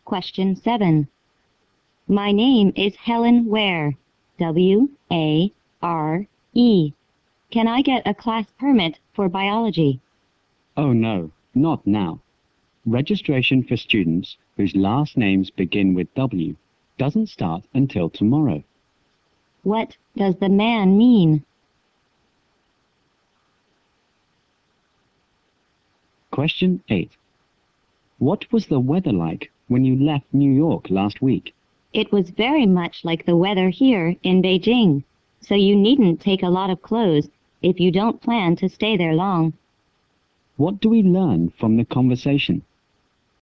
Question 7. My name is Helen Ware. W-A-R-E. Can I get a class permit for biology? Oh no, not now. Registration for students whose last names begin with W doesn't start until tomorrow. What does the man mean? Question 8. What was the weather like when you left New York last week? It was very much like the weather here in Beijing, so you needn't take a lot of clothes if you don't plan to stay there long. What do we learn from the conversation?